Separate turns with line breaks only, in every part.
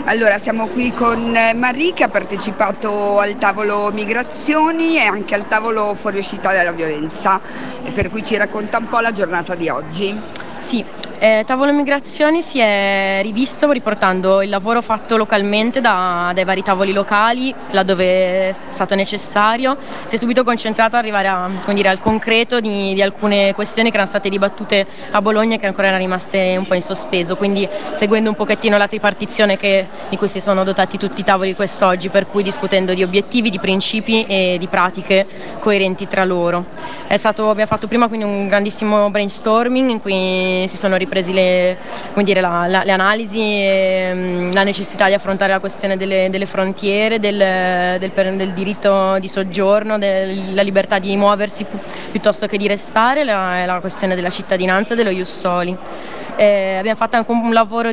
Allora, siamo qui con Marie che ha partecipato al tavolo migrazioni e anche al tavolo fuoriuscita dalla violenza, e per cui ci racconta un po' la giornata di oggi.
Sì, Tavolo Migrazioni si è rivisto riportando il lavoro fatto localmente dai vari tavoli locali, laddove è stato necessario. Si è subito concentrato ad arrivare al concreto di alcune questioni che erano state dibattute a Bologna e che ancora erano rimaste un po' in sospeso, quindi seguendo un pochettino la tripartizione di cui si sono dotati tutti i tavoli quest'oggi, per cui discutendo di obiettivi, di principi e di pratiche coerenti tra loro. Abbiamo fatto prima quindi un grandissimo brainstorming in cui si sono ripresi le analisi e la necessità di affrontare la questione delle frontiere, del diritto di soggiorno, della libertà di muoversi piuttosto che di restare, la questione della cittadinanza e dello ius soli. Abbiamo fatto anche un lavoro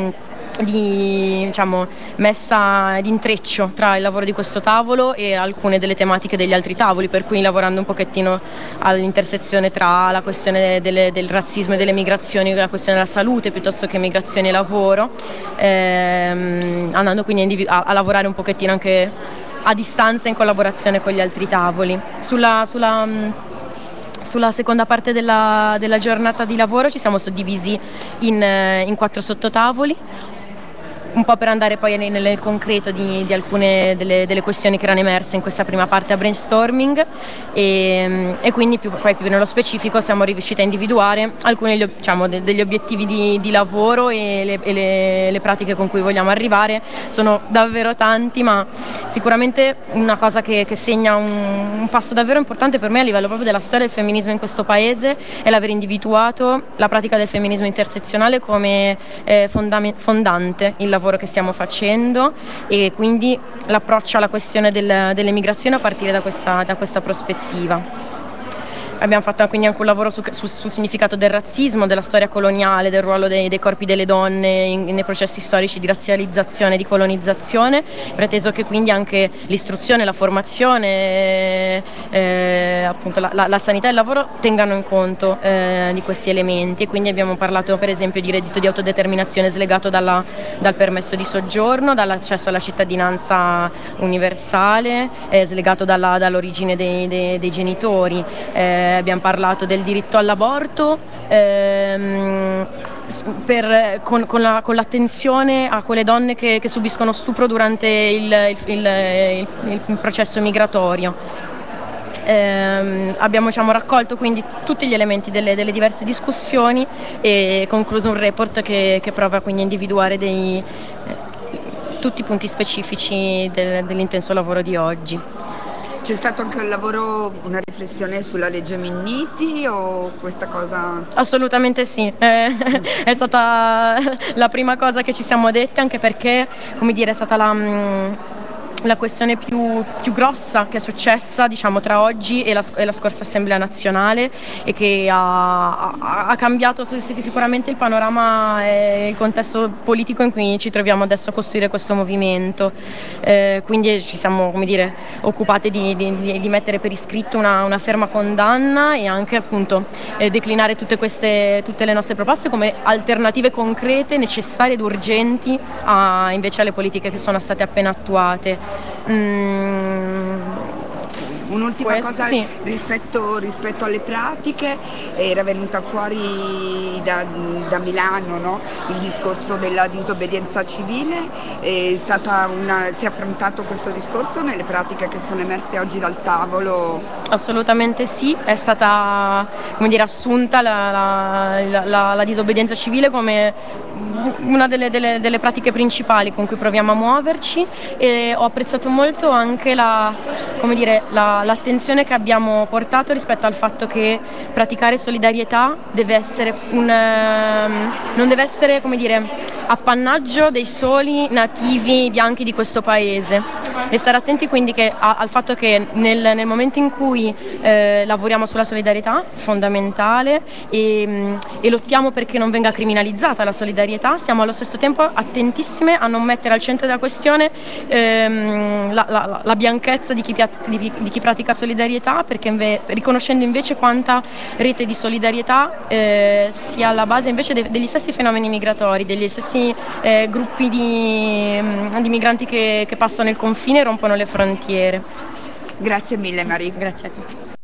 di messa d'intreccio tra il lavoro di questo tavolo e alcune delle tematiche degli altri tavoli, per cui lavorando un pochettino all'intersezione tra la questione del razzismo e delle migrazioni, la questione della salute piuttosto che migrazione e lavoro, andando quindi a lavorare un pochettino anche a distanza in collaborazione con gli altri tavoli. Sulla seconda parte della giornata di lavoro ci siamo suddivisi in 4 sottotavoli, un po' per andare poi nel concreto di alcune delle questioni che erano emerse in questa prima parte a brainstorming e quindi poi più nello specifico siamo riusciti a individuare alcuni degli obiettivi di lavoro e le pratiche con cui vogliamo arrivare. Sono davvero tanti, ma sicuramente una cosa che segna un passo davvero importante per me a livello proprio della storia del femminismo in questo paese è l'aver individuato la pratica del femminismo intersezionale come fondante il lavoro che stiamo facendo, e quindi l'approccio alla questione delle migrazioni a partire da questa prospettiva. Abbiamo fatto quindi anche un lavoro sul significato del razzismo, della storia coloniale, del ruolo dei corpi delle donne nei processi storici di razzializzazione e di colonizzazione, preteso che quindi anche l'istruzione, la formazione, appunto la sanità e il lavoro tengano in conto di questi elementi, e quindi abbiamo parlato per esempio di reddito di autodeterminazione slegato dal permesso di soggiorno, dall'accesso alla cittadinanza universale, slegato dall'origine dei genitori. Abbiamo parlato del diritto all'aborto, con l'attenzione a quelle donne che subiscono stupro durante il processo migratorio. Abbiamo raccolto quindi tutti gli elementi delle diverse discussioni e concluso un report che prova quindi a individuare tutti i punti specifici dell'intenso lavoro di oggi.
C'è stato anche un lavoro, una riflessione sulla legge Minniti o questa cosa?
Assolutamente sì, è stata la prima cosa che ci siamo dette, anche perché, come dire, è stata la questione più grossa che è successa, diciamo, tra oggi e la scorsa Assemblea Nazionale, e che ha cambiato sicuramente il panorama e il contesto politico in cui ci troviamo adesso a costruire questo movimento. Quindi ci siamo, come dire, occupate di mettere per iscritto una ferma condanna e anche appunto declinare tutte le nostre proposte come alternative concrete, necessarie ed urgenti invece alle politiche che sono state appena attuate.
Un'ultima cosa,
sì.
rispetto alle pratiche, era venuta fuori da Milano, no? Il discorso della disobbedienza civile, si è affrontato questo discorso nelle pratiche che sono emerse oggi dal tavolo?
Assolutamente sì, è stata, come dire, assunta la disobbedienza civile come una delle pratiche principali con cui proviamo a muoverci, e ho apprezzato molto anche l'attenzione che abbiamo portato rispetto al fatto che praticare solidarietà non deve essere, come dire, appannaggio dei soli nativi bianchi di questo paese, e stare attenti quindi al fatto che nel momento in cui lavoriamo sulla solidarietà, fondamentale, e lottiamo perché non venga criminalizzata la solidarietà, siamo allo stesso tempo attentissime a non mettere al centro della questione la bianchezza di chi pratica solidarietà, perché riconoscendo invece quanta rete di solidarietà sia alla base invece degli stessi fenomeni migratori, degli stessi gruppi di migranti che passano il confine e rompono le frontiere.
Grazie mille, Maria.
Grazie a te.